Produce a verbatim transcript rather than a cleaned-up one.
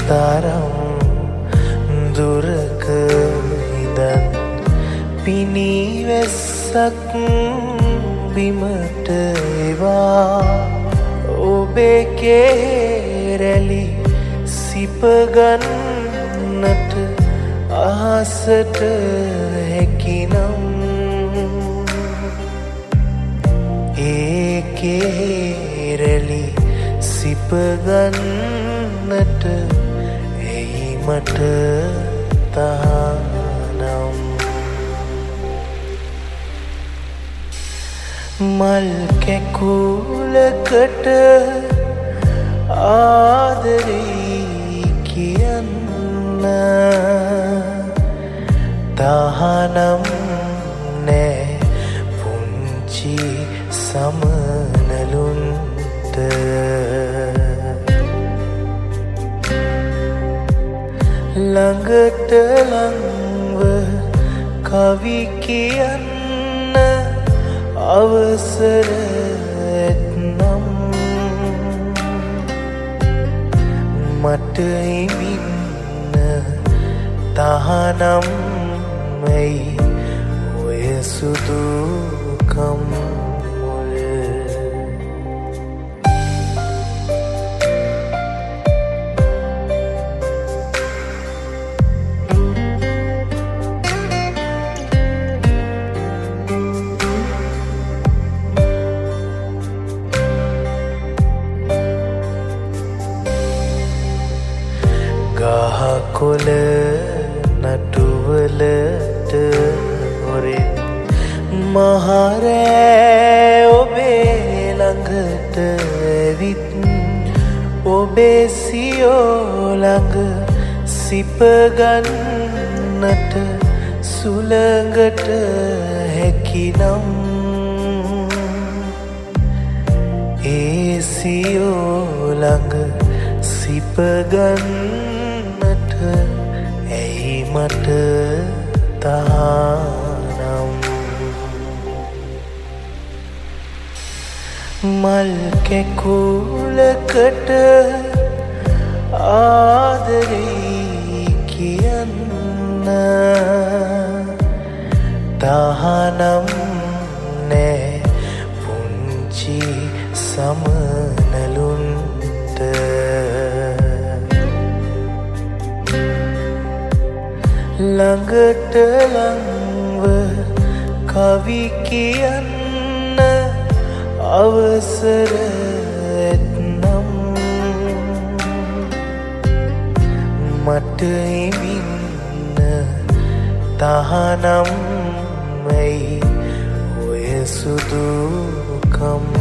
තරම් දුරක ඉඳන් පිනිවැස්සක් බිමට එවා ඔබේ කේරැලි සිපගන්නට අහසට හැකිනම් ඒ කේරැලි සිපගන්නට එයි මට තහනම් මල් කැකුලකට ආදරේ කියන්න තහනම් නෑ පුංචි සමනලුන්ට ළඟට ළඟව කවි කියන්න අවසර ඇත්නම් මට ඉමින්න තහනම් ඇයි ඔය සුදුකම් ගහකොළ නටුවලට හොරෙන් මහරෑ ඔබේ ළඟට ඇවිත් ඔබේ සියෝ ළඟ සිපගන්නට සුළඟට හැකිනම් ඒ සියෝ ළඟ සිපගන්න ඇයි මට තහනම් මල් කැකුලකට ආදරේ කියන්න තහනම් නෑ පුංචි සමනලුන්ට ළඟට ළඟව කවි කියන්න අවසර ඇත්නම් මට ඉමින්න තහනම් ඇයි ඔය සුදුකම්